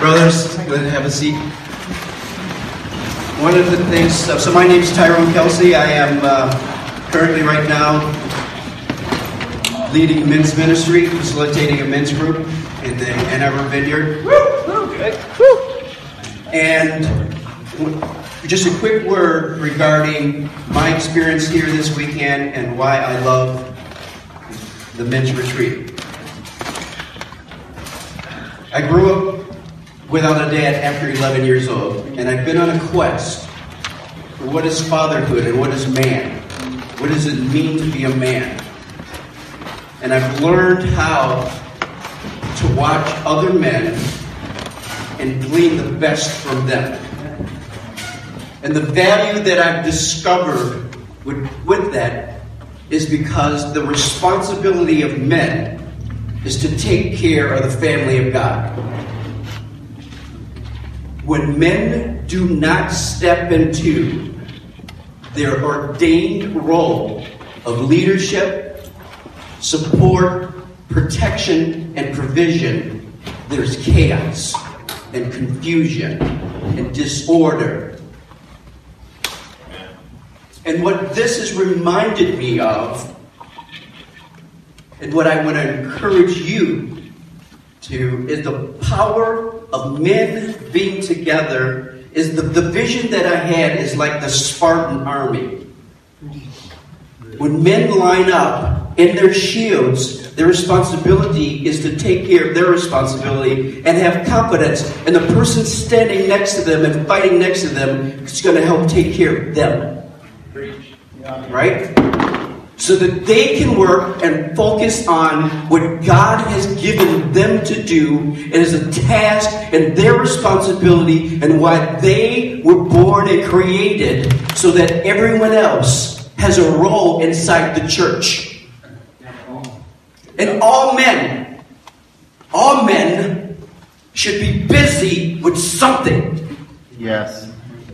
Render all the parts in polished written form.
Brothers, go ahead and have a seat. One of the things, so my name is Tyrone Kelsey. I am currently right now leading a men's ministry, facilitating a men's group in the Ann Arbor Vineyard. And just a quick word regarding my experience here this weekend and why I love the men's retreat. I grew up without a dad after 11 years old, and I've been on a quest for what is fatherhood and what is man. What does it mean to be a man? And I've learned how to watch other men and glean the best from them. And the value that I've discovered with that is because the responsibility of men is to take care of the family of God. When men do not step into their ordained role of leadership, support, protection, and provision, there's chaos and confusion and disorder. And what this has reminded me of, and what I want to encourage you to, is the power of men being together. Is the vision that I had is like the Spartan army. When men line up in their shields, their responsibility is to take care of their responsibility and have confidence. And the person standing next to them and fighting next to them is going to help take care of them. Right? So that they can work and focus on what God has given them to do. It is a task and their responsibility and why they were born and created so that everyone else has a role inside the church. And all men should be busy with something. Yes.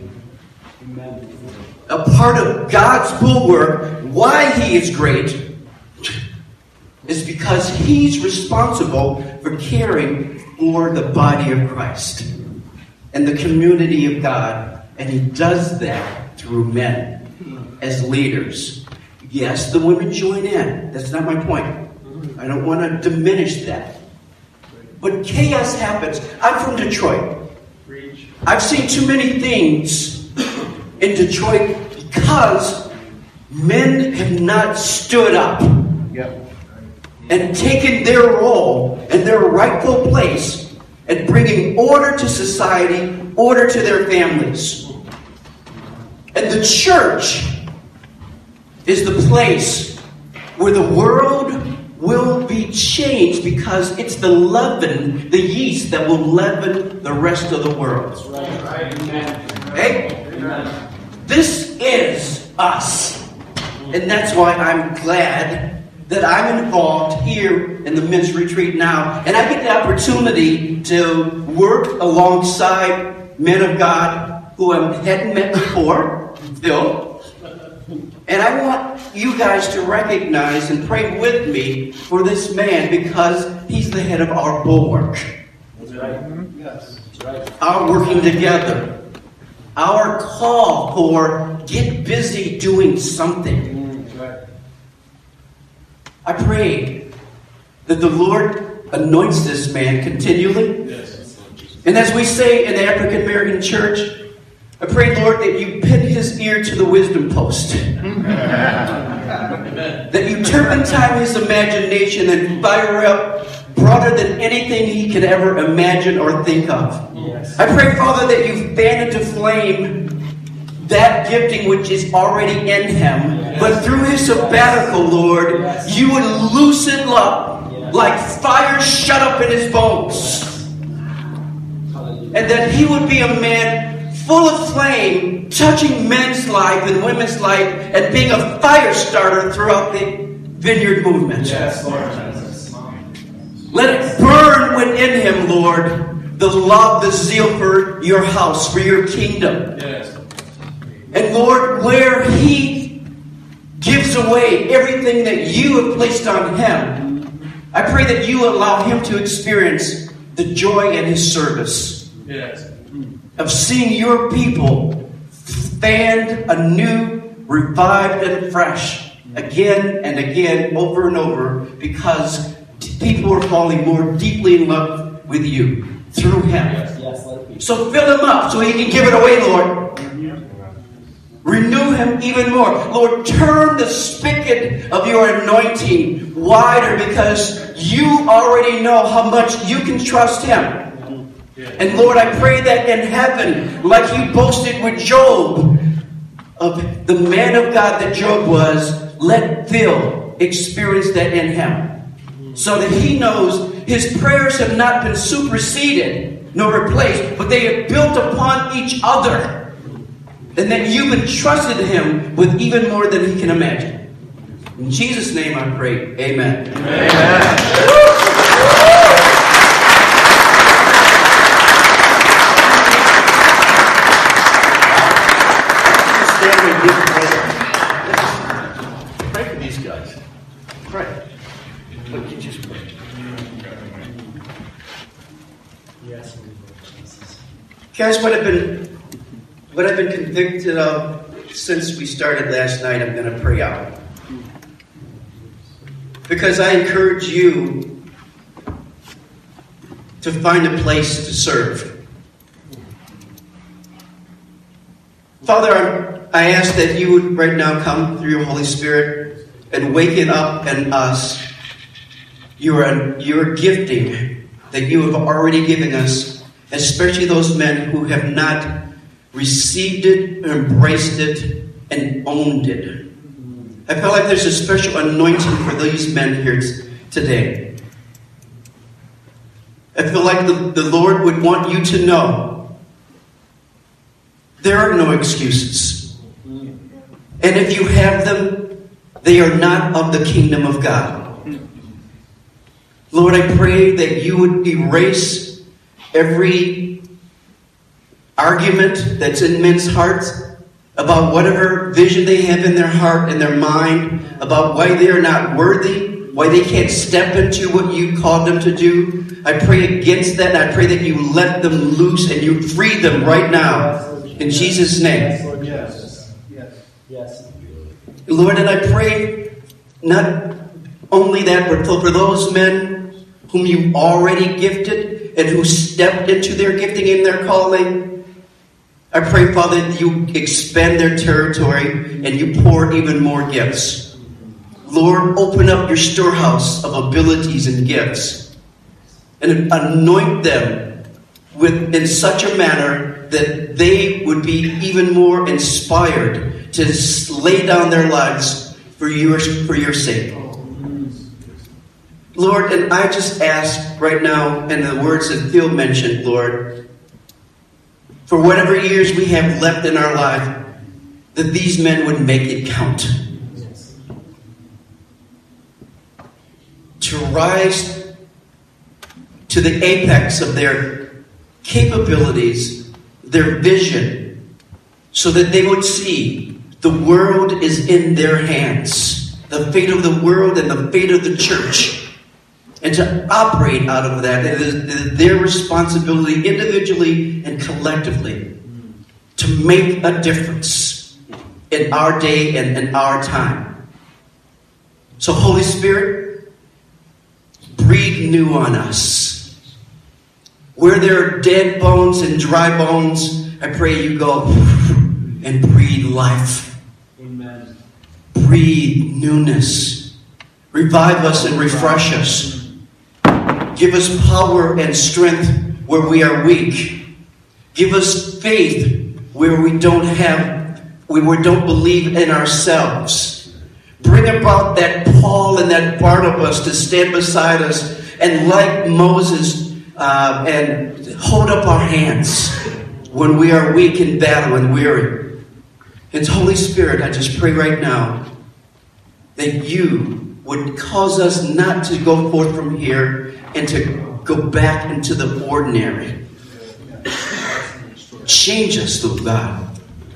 A part of God's bulwark, why He is great, is because He's responsible for caring for the body of Christ and the community of God. And He does that through men as leaders. Yes, the women join in. That's not my point. I don't want to diminish that. But chaos happens. I'm from Detroit. I've seen too many things in Detroit because men have not stood up and taken their role and their rightful place at bringing order to society, order to their families. And the church is the place where the world will be changed because it's the leaven, the yeast that will leaven the rest of the world. Okay? This is us. And that's why I'm glad that I'm involved here in the men's retreat now. And I get the opportunity to work alongside men of God who I hadn't met before, Phil. And I want you guys to recognize and pray with me for this man because he's the head of our bulwark. That's right. Yes, that's right. Our working together. Our call for get busy doing something. That's right. I pray that the Lord anoints this man continually. Yes. And as we say in the African American church, I pray, Lord, that you pin his ear to the wisdom post. That you turpentine his imagination and fire up broader than anything he could ever imagine or think of. Yes. I pray, Father, that you fan into flame that gifting which is already in him. Yes. But through his sabbatical, Lord, yes, you would loosen up like fire shut up in his bones. And that he would be a man full of flame, touching men's life and women's life, and being a fire starter throughout the vineyard movement. Yes, Lord. Let it burn within him, Lord, the love, the zeal for your house, for your kingdom. Yes. And Lord, where he gives away everything that you have placed on him, I pray that you allow him to experience the joy in his service. Yes. of seeing your people fanned anew, revived and fresh, again and again, over and over, because people are falling more deeply in love with you through him. So fill him up so he can give it away, Lord. Renew him even more. Lord, turn the spigot of your anointing wider, because you already know how much you can trust him. And Lord, I pray that in heaven, like you boasted with Job, of the man of God that Job was, let Phil experience that in him. So that he knows his prayers have not been superseded nor replaced, but they have built upon each other. And that you've entrusted him with even more than he can imagine. In Jesus' name I pray. Amen. Amen. Pray for these guys. Pray. Look, you just pray. Yes. Guys, what I've been convicted of since we started last night, I'm going to pray out. Because I encourage you to find a place to serve. Father, I ask that you would right now come through your Holy Spirit and waken up in us your gifting that you have already given us, especially those men who have not received it, embraced it, and owned it. I feel like there's a special anointing for these men here today. I feel like the Lord would want you to know there are no excuses. And if you have them, they are not of the kingdom of God. Lord, I pray that you would erase every argument that's in men's hearts about whatever vision they have in their heart and their mind, about why they are not worthy, why they can't step into what you called them to do. I pray against that, and I pray that you let them loose and you free them right now. In Jesus' name. Yes. Yes. Lord, and I pray not only that, but for those men whom you already gifted and who stepped into their gifting and their calling, I pray, Father, that you expand their territory and you pour even more gifts. Lord, open up your storehouse of abilities and gifts and anoint them in such a manner that they would be even more inspired to lay down their lives for your sake. Lord, and I just ask right now, in the words that Phil mentioned, Lord, for whatever years we have left in our life, that these men would make it count. To rise to the apex of their capabilities, their vision, so that they would see the world is in their hands, the fate of the world and the fate of the church. And to operate out of that, it is their responsibility individually and collectively to make a difference in our day and in our time. So Holy Spirit, breathe new on us. Where there are dead bones and dry bones, I pray you go and breathe life. Amen. Breathe newness. Revive us and refresh us. Give us power and strength where we are weak. Give us faith where we don't believe in ourselves. Bring about that Paul and that Barnabas to stand beside us and, like Moses, and hold up our hands when we are weak in battle and weary. And Holy Spirit, I just pray right now that you would cause us not to go forth from here and to go back into the ordinary. Change us, Lord God.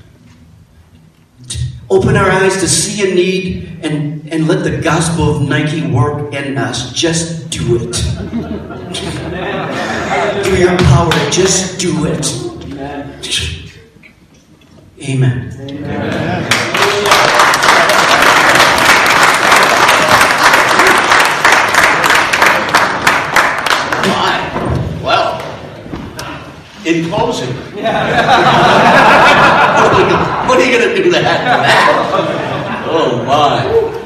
Open our eyes to see a need and let the gospel of Nike work in us. Just do it. through your power. Just do it. Amen. Amen. Well, in closing, what are you going to do that for that? Oh my.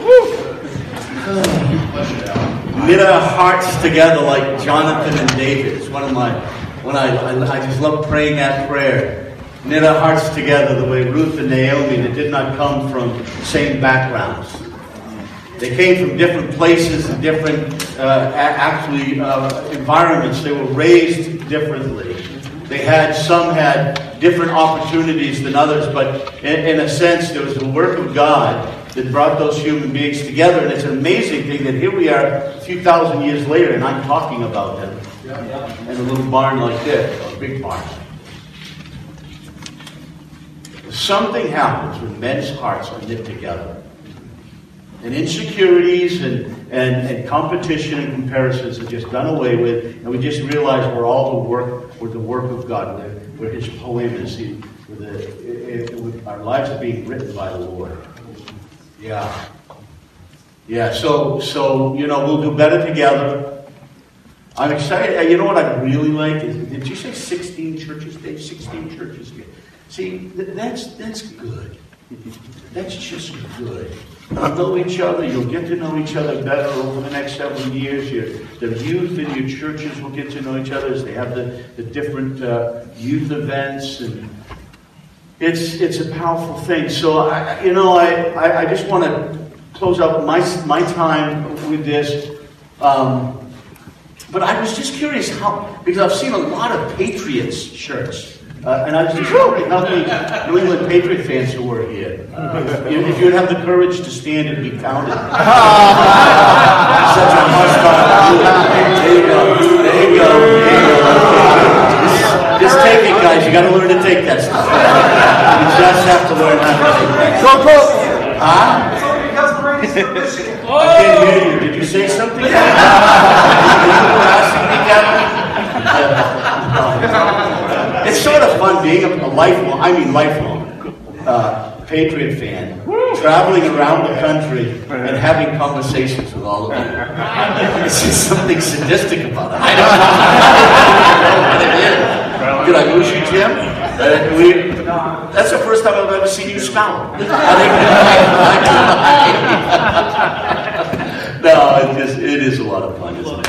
Knit our hearts together like Jonathan and David. It's one of my, I just love praying that prayer. Knit our hearts together the way Ruth and Naomi, that did not come from same backgrounds. They came from different places and different, environments. They were raised differently. Some had different opportunities than others, but in a sense, there was the work of God that brought those human beings together. And it's an amazing thing that here we are a few thousand years later, and I'm talking about them in a little barn like this, a big barn. Something happens when men's hearts are knit together. And insecurities and competition and comparisons are just done away with, and we just realize we're the work of God. We're His poem, our lives are being written by the Lord. Yeah. So we'll do better together. I'm excited. You know what I really like is, did you say 16 churches, Dave? 16 churches. See, that's good. That's just good. You'll know each other. You'll get to know each other better over the next several years. The youth in your churches will get to know each other as they have the different youth events, and it's a powerful thing. So I just want to close out my time with this. But I was just curious because I've seen a lot of Patriots shirts. And I was just wondering how many New England Patriot fans who were here. If you'd have the courage to stand and be counted. Such a hostile group. There you go. Just take it, guys. You got to learn to take that stuff. You just have to learn how to take that. I can't hear you. Did you say something? It's sort of fun being a lifelong Patriot fan, traveling around the country and having conversations with all of you. There's just something sadistic about it. I don't know what it is. Did I lose you, Tim? That's the first time I've ever seen you scowl. No, it is a lot of fun, isn't it?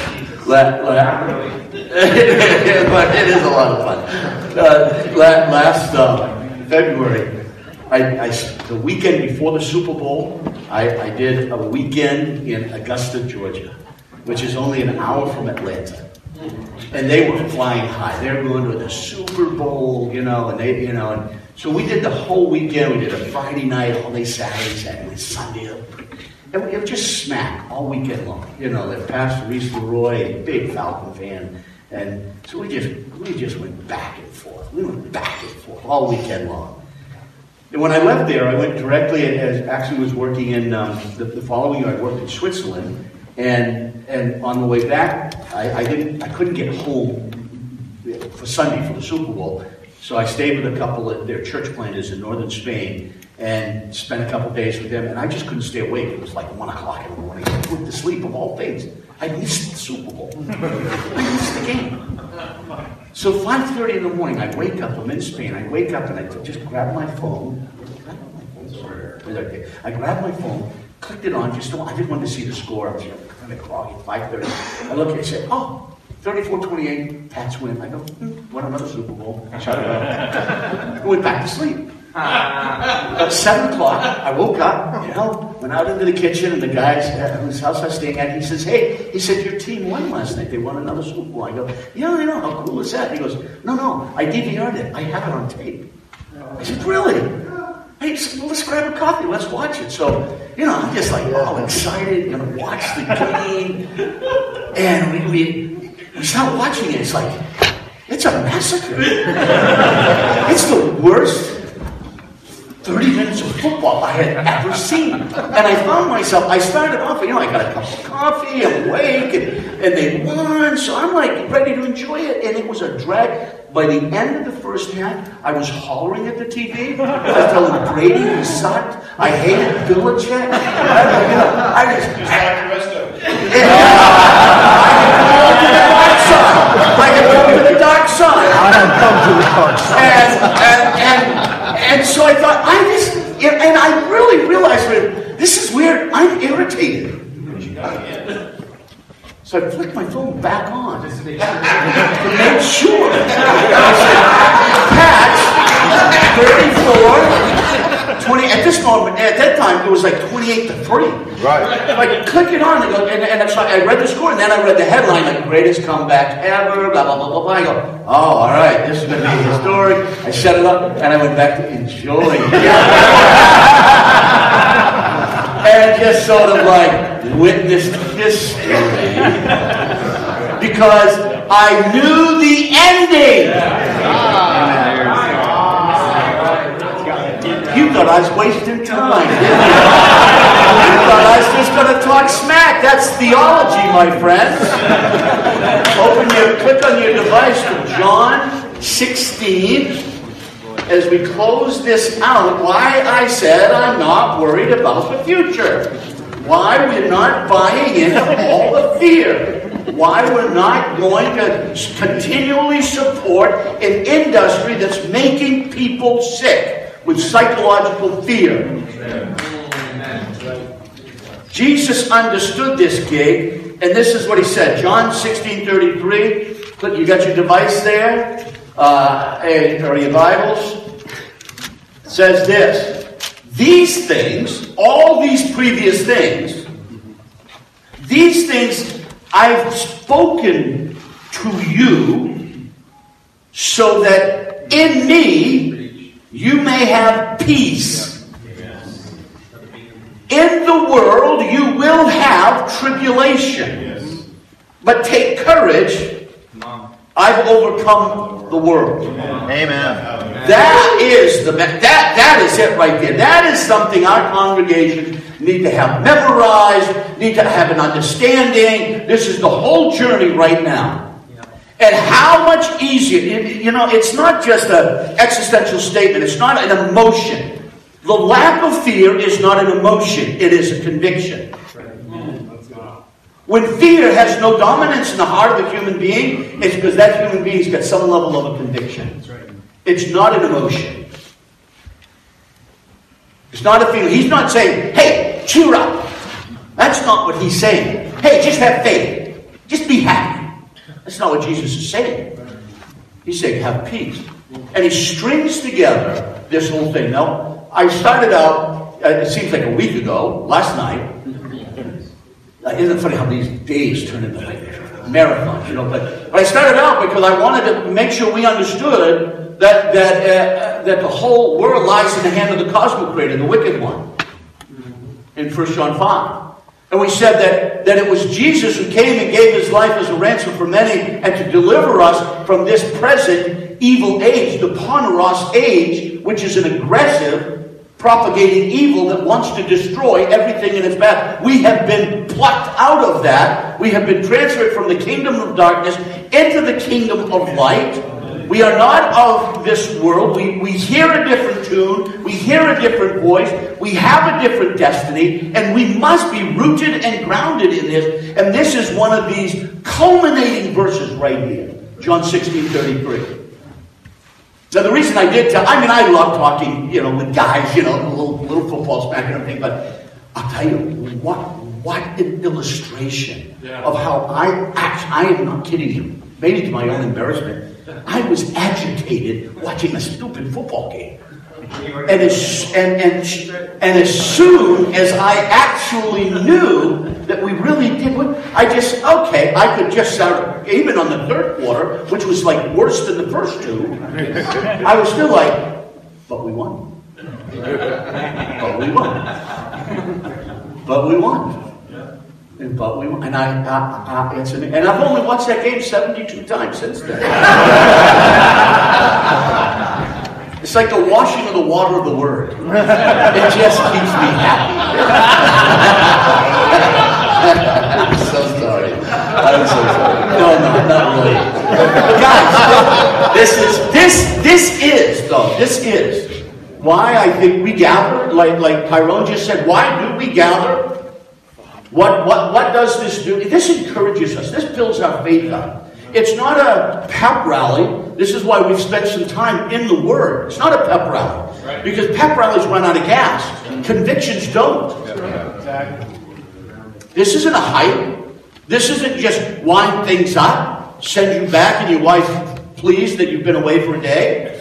It is a lot of fun. Last February, the weekend before the Super Bowl, I did a weekend in Augusta, Georgia, which is only an hour from Atlanta. And they were flying high. They were going to the Super Bowl, and so we did the whole weekend. We did a Friday night, all day Saturday, Sunday. And we were just smack all weekend long. That Pastor Reese Leroy, big Falcon fan. And so we just went back and forth. We went back and forth all weekend long. And when I left there, I went directly, actually was working in, the following year, I worked in Switzerland. And on the way back, I couldn't get home for Sunday for the Super Bowl. So I stayed with a couple of their church planters in northern Spain and spent a couple of days with them. And I just couldn't stay awake. It was like 1 o'clock in the morning. I went to sleep, of all things. I missed the Super Bowl. I missed the game. So 5:30 in the morning, I wake up. I'm in Spain. I wake up and I just grab my phone. I grabbed my phone, clicked it on. I didn't want to see the score. I was kind of groggy at 5:30. I looked and said, 34-28, Pats win. I go, won another Super Bowl. Shut it up. I went back to sleep. At 7 o'clock, I woke up, went out into the kitchen, and the guy whose house I was staying at, he says, your team won last night. They won another Super Bowl. I go, yeah, I know. How cool is that? He goes, no, I DVR'd it. I have it on tape. I said, really? Hey, well, let's grab a coffee. Let's watch it. So, I'm just like all excited, going to watch the game. And we start watching it. It's like, it's a massacre. It's the worst 30 minutes of football I had ever seen. And I found myself, I started off, I got a cup of coffee, I'm awake, and they won, so I'm like ready to enjoy it. And it was a drag. By the end of the first half, I was hollering at the TV. I was telling Brady he sucked. I hated Belichick. I just like the rest of it. I had come to the dark side. I had come to the dark side. And so I thought, and I really realized, this is weird. I'm irritated. So I flicked my phone back on to make sure. Patch 34, 20. At this moment, at that time, it was like 28-3. Right. I click it on, and so I read the score, and then I read the headline, like greatest comeback ever, blah, blah, blah, blah, blah. I go, oh, all right, this is going to be historic. I set it up, and I went back to enjoying it. And just sort of like witnessed history because I knew the ending. You thought I was wasting time, didn't you? You thought I was just going to talk smack. That's theology, my friends. Click on your device to John 16. As we close this out, why I said I'm not worried about the future. Why we're not buying into all the fear. Why we're not going to continually support an industry that's making people sick with psychological fear. Jesus understood this gig, and this is what he said. John 16:33. You got your device there? Or your Bibles? Says this. These things, all these previous things, these things I've spoken to you so that in me you may have peace. In the world you will have tribulation. But take courage. I've overcome the world. Amen. That is that is it right there. That is something our congregation need to have memorized, need to have an understanding. This is the whole journey right now. And how much easier, it's not just an existential statement. It's not an emotion. The lack of fear is not an emotion. It is a conviction. When fear has no dominance in the heart of the human being, it's because that human being's got some level of a conviction. It's not an emotion. It's not a feeling. He's not saying, hey, cheer up. That's not what he's saying. Hey, just have faith. Just be happy. That's not what Jesus is saying. He's saying, have peace. And he strings together this whole thing. Now, I started out, it seems like a week ago, last night. Isn't it funny how these days turn into like marathons, But I started out because I wanted to make sure we understood that the whole world lies in the hand of the cosmic creator, the wicked one, in 1 John 5. And we said that it was Jesus who came and gave his life as a ransom for many and to deliver us from this present evil age, the Poneros age, which is an aggressive, propagating evil that wants to destroy everything in its path. We have been plucked out of that. We have been transferred from the kingdom of darkness into the kingdom of light. We are not of this world. We hear a different tune. We hear a different voice. We have a different destiny. And we must be rooted and grounded in this. And this is one of these culminating verses right here. John 16:33. Now, the reason I love talking, with guys, little football smack and everything, but I'll tell you, what an illustration of how I am not kidding you, maybe to my own embarrassment, I was agitated watching a stupid football game. And as soon as I actually knew that we really did win, I could just start, even on the third quarter, which was like worse than the first two, I was still like, but we won. But we won. But we won. But we won. And I've only watched that game 72 times since then. It's like the washing of the water of the Word. It just keeps me happy. I'm so sorry. I'm so sorry. No, not really. Guys, this is why I think we gather, like Tyrone just said, why do we gather? What does this do? This encourages us. This builds our faith up. It's not a pep rally. This is why we've spent some time in the Word. It's not a pep rally. Right. Because pep rallies run out of gas. Convictions don't. Exactly. This isn't a hype. This isn't just wind things up, send you back and your wife pleased that you've been away for a day.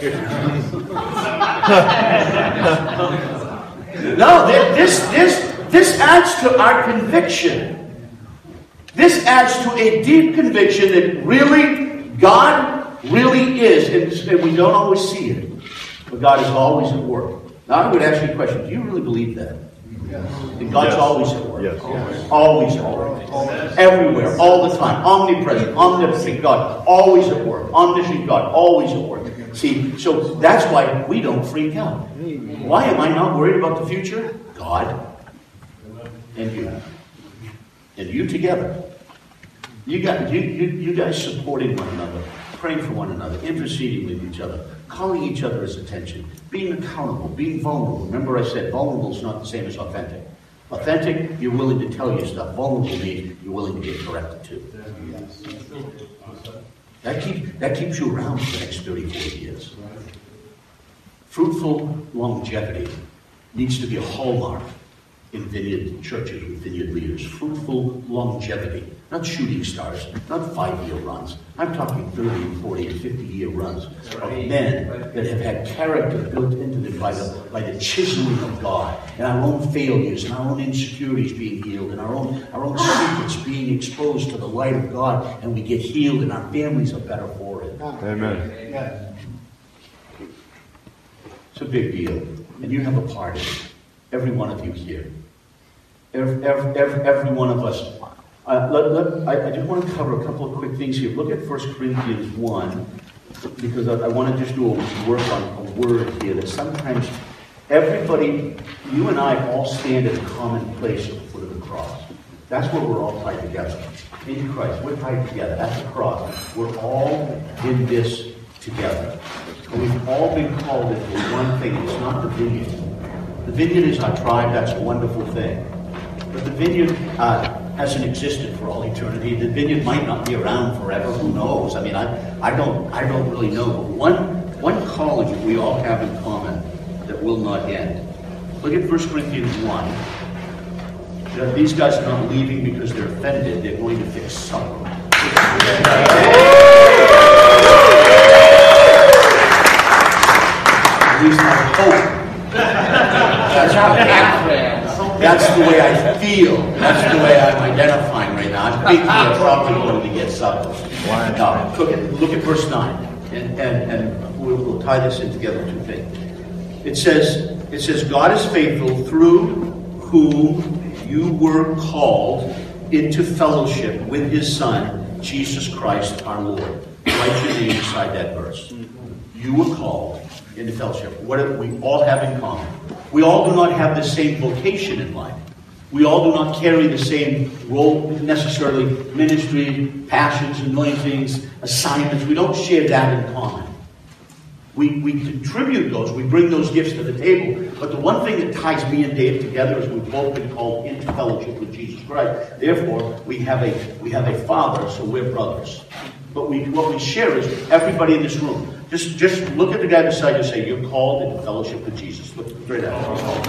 No, this adds to our conviction. This adds to a deep conviction that really, God really is, and we don't always see it, but God is always at work. Now I would ask you a question, do you really believe that? Yes. That God's always at work? Yes. Always at work. Everywhere, all the time. Omnipresent, omnipotent God, always at work. Omniscient God, always at work. See, so that's why we don't freak out. Why am I not worried about the future? God and you. And you together. You guys supporting one another, praying for one another, interceding with each other, calling each other's attention, being accountable, being vulnerable. Remember I said vulnerable is not the same as authentic. Authentic, you're willing to tell your stuff. Vulnerable means you're willing to get corrected too. That keeps you around for the next 30, 40 years. Fruitful longevity needs to be a hallmark in vineyard churches with vineyard leaders. Fruitful longevity. Not shooting stars, not 5-year runs. I'm talking 30 and 40 and 50-year runs of men that have had character built into them by the chiseling of God, and our own failures and our own insecurities being healed, and our own secrets being exposed to the light of God, and we get healed, and our families are better for it. Amen. It's a big deal, and you have a part in it. Every one of you here. Every one of us. I just want to cover a couple of quick things here. Look at 1 Corinthians 1, because I want to just do a work on a word here that sometimes everybody, you and I all stand at a common place at the foot of the cross. That's where we're all tied together. In Christ, we're tied together at the cross. We're all in this together. And we've all been called into one thing. It's not the vineyard. The vineyard is our tribe. That's a wonderful thing. But the vineyard hasn't existed for all eternity. The vineyard might not be around forever. Who knows? I mean, I don't really know. But one calling that we all have in common that will not end. Look at 1 Corinthians 1. These guys are not leaving because they're offended. They're going to fix supper. At least I hope. That's the way I feel. That's the way I'm identifying right now. I'm thinking they're probably going to get supper. Now, look at verse 9. And we'll tie this in together, two things. It says, God is faithful, through whom you were called into fellowship with his Son, Jesus Christ our Lord. Write your name beside that verse. You were called into fellowship. What do we all have in common? We all do not have the same vocation in life. We all do not carry the same role, necessarily ministry, passions, anointings, assignments. We don't share that in common. We contribute those. We bring those gifts to the table. But the one thing that ties me and Dave together is we've both been called into fellowship with Jesus Christ. Therefore, we have a Father, so we're brothers. But what we share is everybody in this room. Just look at the guy beside you and say, you're called into fellowship with Jesus. Look straight at him.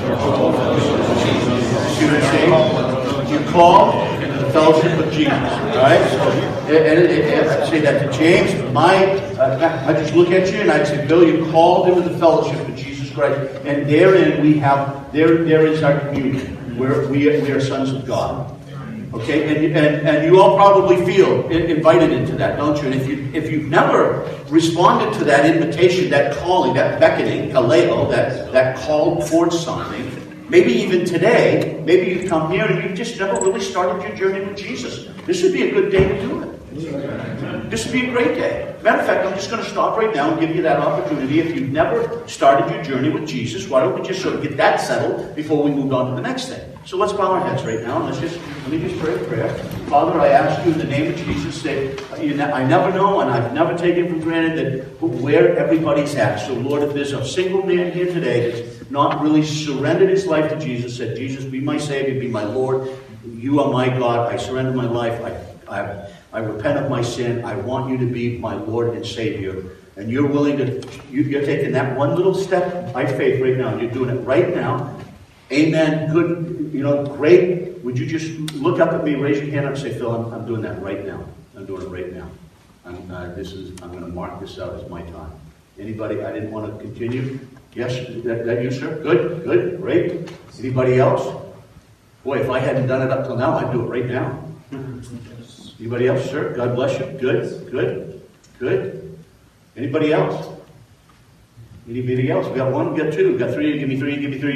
You're called into the fellowship with Jesus. All right? So, and I say that to James. I just look at you and I'd say, Bill, you're called into the fellowship with Jesus Christ. And therein there is our communion. We are sons of God. Okay, and you all probably feel invited into that, don't you? And if you've never responded to that invitation, that calling, that beckoning, kaleo, that call towards something, maybe even today, maybe you've come here and you've just never really started your journey with Jesus. This would be a good day to do it. This would be a great day. Matter of fact, I'm just going to stop right now and give you that opportunity. If you've never started your journey with Jesus, why don't we just sort of get that settled before we move on to the next thing? So let's bow our heads right now, and let me just pray a prayer. Father, I ask you in the name of Jesus that I never know, and I've never taken for granted that where everybody's at. So Lord, if there's a single man here today that's not really surrendered his life to Jesus, said, Jesus, be my Savior, be my Lord. You are my God. I surrender my life. I repent of my sin. I want you to be my Lord and Savior. And you're willing to, you're taking that one little step by faith right now. You're doing it right now. Amen. Good. Great. Would you just look up at me, raise your hand up, and say, Phil, I'm doing that right now. I'm doing it right now. I'm going to mark this out as my time. Anybody? I didn't want to continue. Yes, that you, sir. Good. Great. Anybody else? Boy, if I hadn't done it up till now, I'd do it right now. Anybody else, sir? God bless you. Good. Anybody else? Anybody else? We got one, we got two, we got three. Give me three.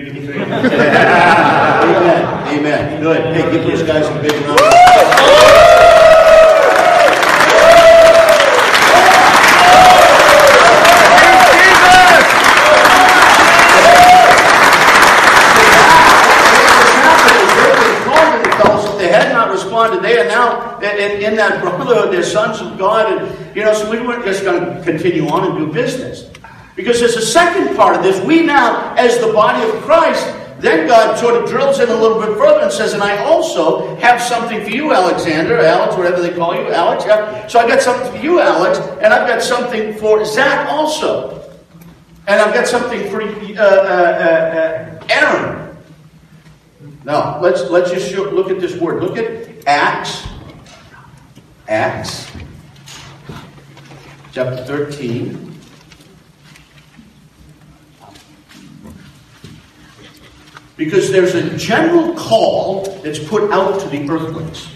Amen. Good. Hey, give these guys a big round. They are now in that brotherhood. They're sons of God, and so we weren't just going to continue on and do business, because there's a second part of this. We now, as the body of Christ, then God sort of drills in a little bit further and says, and I also have something for you, Alexander, Alex, whatever they call you, Alex. Yeah. So I got something for you, Alex, and I've got something for Zach also, and I've got something for Aaron. Now, let's just look at this word. Look at Acts chapter 13. Because there's a general call that's put out to the earthlings.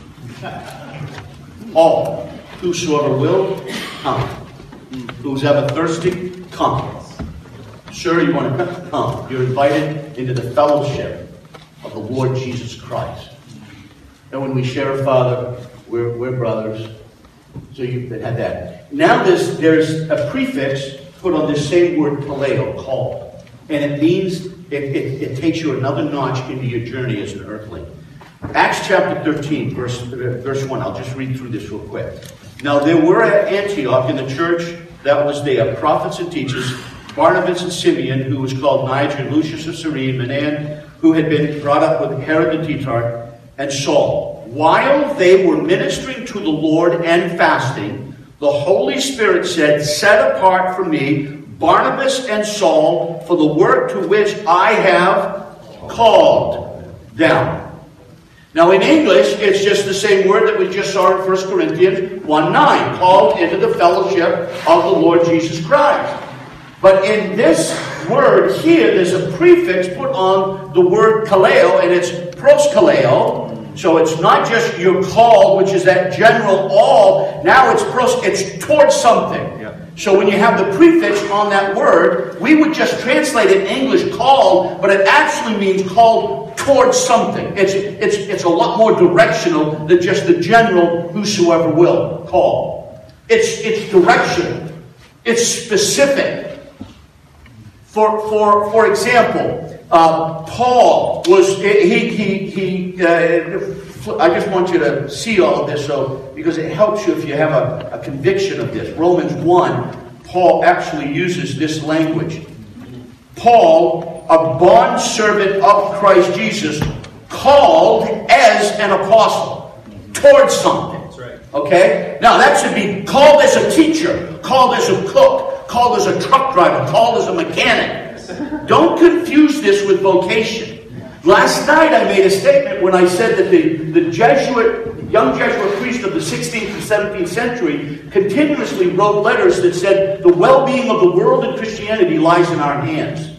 All, whosoever will, come. Who's ever thirsty, come. Sure, you want to come. You're invited into the fellowship of the Lord Jesus Christ. And when we share a Father, we're brothers. So you had that. Now there's a prefix put on this same word, paleo, called. And it means, it takes you another notch into your journey as an earthling. Acts chapter 13, verse 1. I'll just read through this real quick. Now there were at Antioch in the church that was there prophets and teachers, Barnabas and Simeon, who was called Niger, and Lucius of Cyrene, Manaen, who had been brought up with Herod the Tetrarch, and Saul. While they were ministering to the Lord and fasting, the Holy Spirit said, set apart for me Barnabas and Saul for the work to which I have called them. Now in English, it's just the same word that we just saw in 1 Corinthians 1:9, called into the fellowship of the Lord Jesus Christ. But in this word here, there's a prefix put on the word kaleo, and it's proskaleo. So it's not just your call, which is that general all. Now it's towards something. Yeah. So when you have the prefix on that word, we would just translate it in English called, but it actually means called towards something. It's a lot more directional than just the general whosoever will call. It's directional. It's specific. For example, Paul was I just want you to see all of this, because it helps you if you have a conviction of this. Romans 1, Paul actually uses this language. Paul, a bondservant of Christ Jesus, called as an apostle towards something. That's right. Okay? Now that should be called as a teacher, called as a cook, called as a truck driver, called as a mechanic. Don't confuse this with vocation. Last night I made a statement when I said that the young Jesuit priest of the 16th and 17th century continuously wrote letters that said the well-being of the world and Christianity lies in our hands.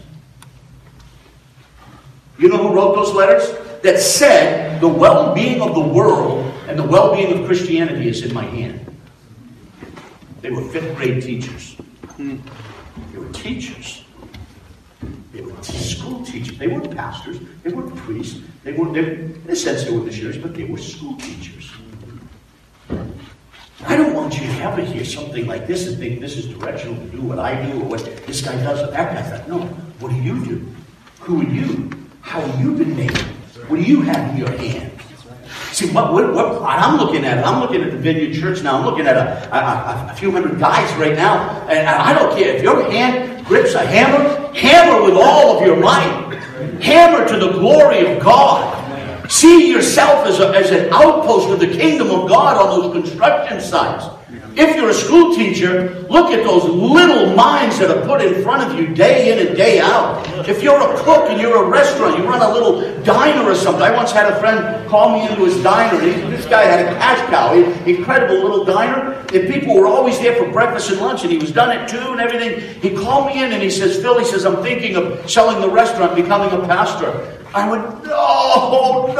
You know who wrote those letters? That said the well-being of the world and the well-being of Christianity is in my hand. They were 5th grade teachers. They were teachers. They were school teachers. They weren't pastors. They weren't priests. In a sense, they were missionaries, but they were school teachers. I don't want you to ever hear something like this and think this is directional to do what I do or what this guy does or that guy does. No. What do you do? Who are you? How have you been made? What do you have in your hand? See, what I'm looking at, I'm looking at the Vineyard Church now. I'm looking at a few hundred guys right now. And I don't care. If your hand grips a hammer, hammer with all of your might. Hammer to the glory of God. See yourself as an outpost of the kingdom of God on those construction sites. If you're a school teacher, look at those little minds that are put in front of you day in and day out. If you're a cook and you're a restaurant, you run a little diner or something. I once had a friend call me into his diner. This guy had a cash cow, incredible little diner. And people were always there for breakfast and lunch, and he was done at 2 and everything. He called me in and he says, Phil, I'm thinking of selling the restaurant, becoming a pastor. I went, no,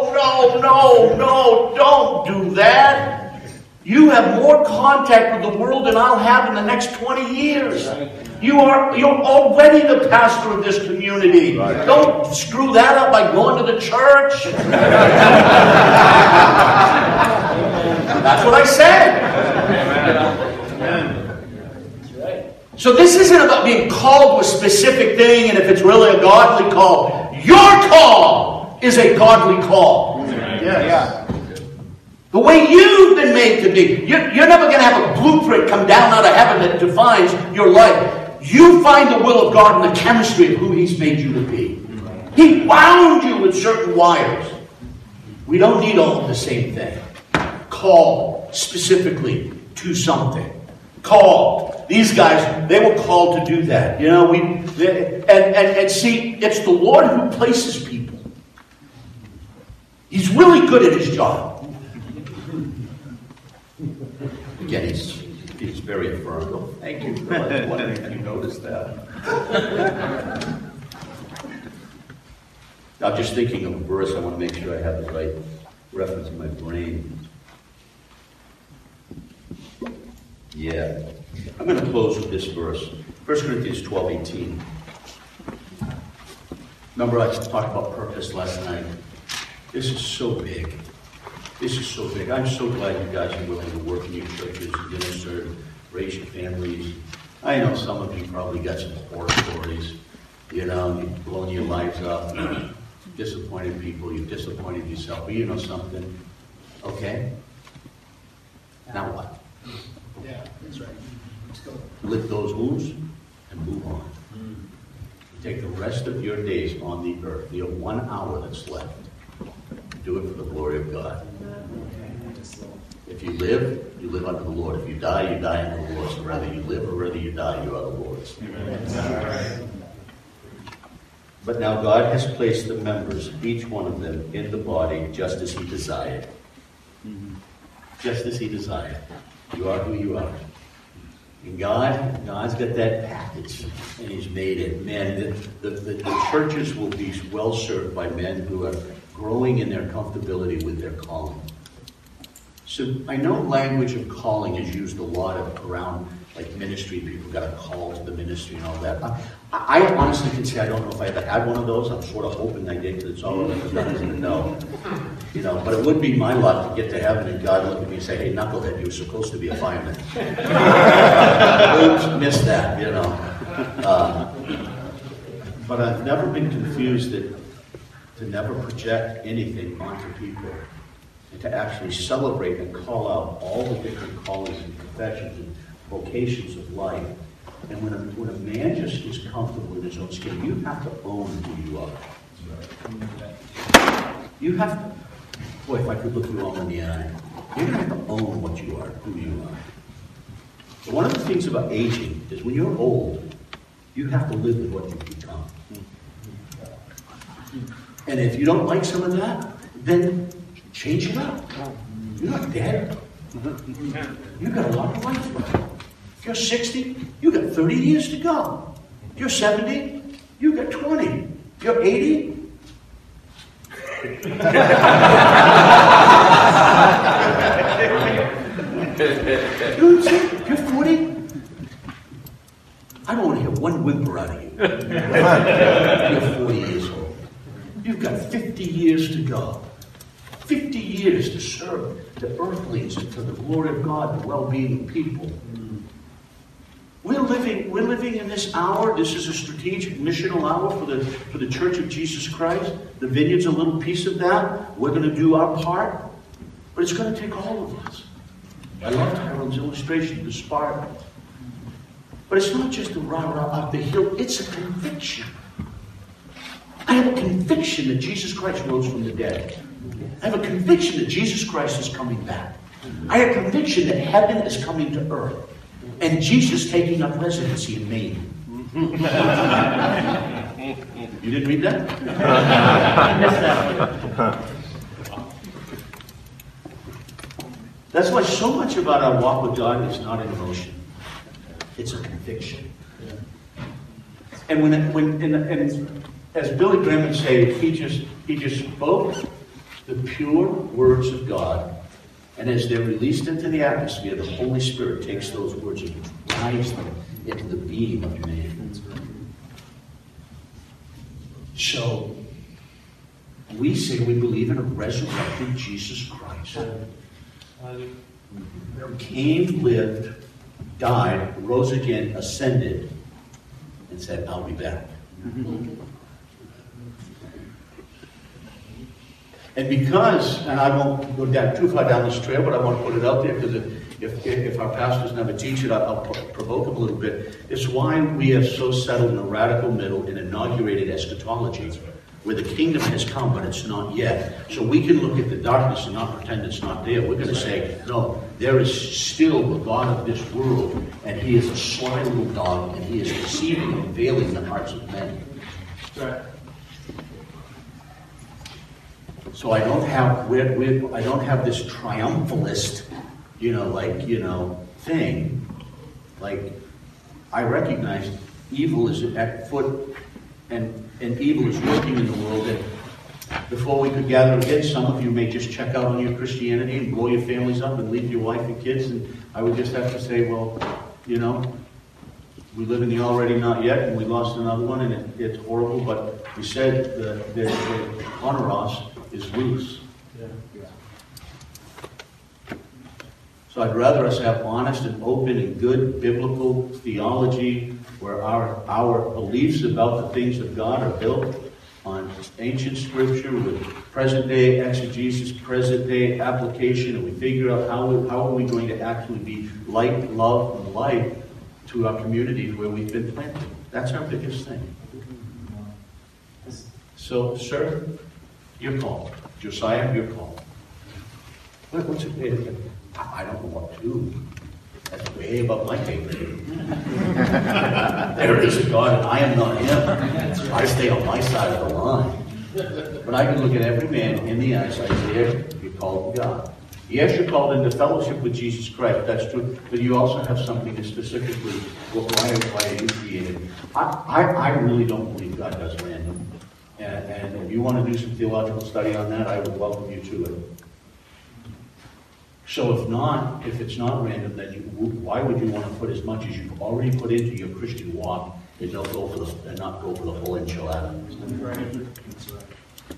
don't do that. You have more contact with the world than I'll have in the next 20 years. You're already the pastor of this community. Don't screw that up by going to the church. That's what I said. So this isn't about being called to a specific thing and if it's really a godly call. Your call is a godly call. Yes. The way you've been made to be. You're never going to have a blueprint come down out of heaven that defines your life. You find the will of God in the chemistry of who He's made you to be. He wound you with certain wires. We don't need all of the same thing. Called specifically to something. Called. These guys, they were called to do that. You know, and see, it's the Lord who places people. He's really good at His job. Again, he's very affirmative. Thank you. I wonder if you noticed that. I'm just thinking of a verse. I want to make sure I have the right reference in my brain. Yeah. I'm going to close with this verse. 1 Corinthians 12:18. Remember I talked about purpose last night? This is so big. This is so big. I'm so glad you guys are willing to work in your churches, minister, raise your families. I know some of you probably got some horror stories. You know, you've blown your lives up. You've disappointed people. You've disappointed yourself. But you know something? Okay? Now what? Yeah, that's right. Let's go. Lick those wounds and move on. Take the rest of your days on the earth. You have 1 hour that's left. Do it for the glory of God. If you live unto the Lord. If you die unto the Lord. So whether you live or whether you die, you are the Lord's. Amen. But now God has placed the members, each one of them, in the body just as He desired. Just as He desired. You are who you are. And God's got that package, and He's made it. Man, the churches will be well served by men who are growing in their comfortability with their calling. So I know language of calling is used a lot around like ministry. People got a call to the ministry and all that. I honestly can say I don't know if I ever had one of those. I'm sort of hoping I did because it's all I've done is to know. You know, but it would be my luck to get to heaven and God look at me and say, "Hey, knucklehead, you were supposed to be a fireman." Oops, missed that, you know. But I've never been confused to never project anything onto people and to actually celebrate and call out all the different callings and professions and vocations of life. And when a man just is comfortable in his own skin, you have to own who you are. You have to. Boy, if I could look you all in the eye, you're going to have to own what you are, who you are. So one of the things about aging is when you're old, you have to live with what you've become. And if you don't like some of that, then change it up. You're not dead. You've got a lot of life left. If you're 60, you've got 30 years to go. If you're 70, you've got 20. If you're 80, if you're 40, I don't want to hear one whimper out of you. You're 40 years old. You've got 50 years to go. 50 years to serve the earthlings and for the glory of God, the well-being of people. We're living in this hour. This is a strategic missional hour for the Church of Jesus Christ. The Vineyard's a little piece of that. We're going to do our part. But it's going to take all of us. I love Harold's illustration of the Spartans. But it's not just a rah-rah up the hill. It's a conviction. I have a conviction that Jesus Christ rose from the dead. I have a conviction that Jesus Christ is coming back. I have a conviction that heaven is coming to earth. And Jesus taking up residency in Maine. You didn't read that? That's why so much about our walk with God is not an emotion. It's a conviction. And as Billy Graham would say, he just spoke the pure words of God. And as they're released into the atmosphere, the Holy Spirit takes those words and drives them into the being of man. So, we say we believe in a resurrected Jesus Christ. Came, lived, died, rose again, ascended, and said, I'll be back. And because, and I won't go down too far down this trail, but I want to put it out there because if our pastors never teach it, I'll provoke them a little bit. It's why we are so settled in a radical middle and inaugurated eschatology, where the kingdom has come, but it's not yet. So we can look at the darkness and not pretend it's not there. We're going to say, no, there is still the God of this world, and he is a sly little dog, and he is deceiving and veiling the hearts of men. Right. So I don't have this triumphalist, thing. Like, I recognize evil is at foot, and evil is working in the world. And before we could gather again, some of you may just check out on your Christianity and blow your families up and leave your wife and kids. And I would just have to say, well, we live in the already not yet, and we lost another one, and it's horrible. But we said the honoros is loose. Yeah. So I'd rather us have honest and open and good biblical theology where our beliefs about the things of God are built on ancient scripture with present-day exegesis, present-day application, and we figure out how are we going to actually be light, love, and light to our communities where we've been planted. That's our biggest thing. So, sir, your call. Josiah, your call. What's it? I don't know what to do. That's way above my pay grade. There is a God, and I am not him. I stay on my side of the line. But I can look at every man in the eyes and say, yes, you're called to God. Yes, you're called into fellowship with Jesus Christ. That's true. But you also have something that specifically, why are you created? I really don't believe God does random. And if you want to do some theological study on that, I would welcome you to it. So if it's not random, then why would you want to put as much as you've already put into your Christian walk and not go for the whole enchilada? That's right.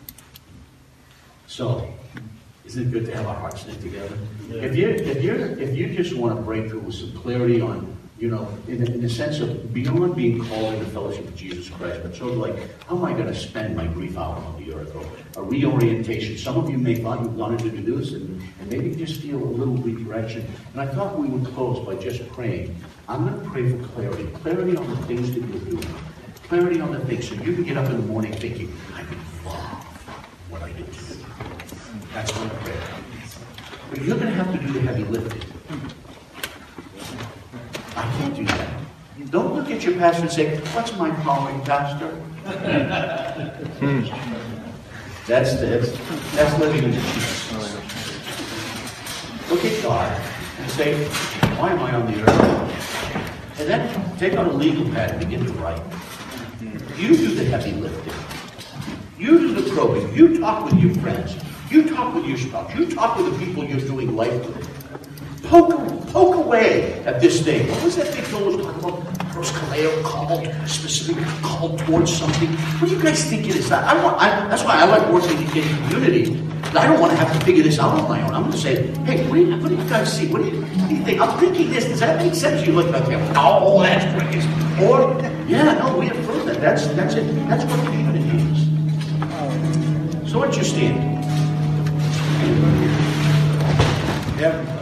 So, isn't it good to have our hearts knit together? Yeah. If you just want to break through with some clarity on, in the sense of beyond being called into fellowship with Jesus Christ, but sort of like, how am I going to spend my brief hour on the earth? Or a reorientation. Some of you may thought you wanted to do this and maybe just feel a little redirection. And I thought we would close by just praying. I'm going to pray for clarity. Clarity on the things that you're doing. Clarity on the things. So you can get up in the morning thinking, I love what I get to do. That's my prayer. But you're going to have to do the heavy lifting. I can't do that. Don't look at your pastor and say, what's my calling, pastor? That's living in the Jesus. Look at God and say, why am I on the earth? And then take out a legal pad and begin to write. You do the heavy lifting. You do the probing. You talk with your friends. You talk with your spouse. You talk with the people you're doing life with. Poke away at this thing. What was that thing Phil was talking about? Proskaleo, called towards something. What do you guys think it is? That's why I like working in community. I don't want to have to figure this out on my own. I'm going to say, hey, what do you guys see? What do you think? I'm thinking this. Does that make sense? You look at me, oh, that's great. Or, yeah, no, we affirm that. That's it. That's what community is. So what's your stand? Yeah.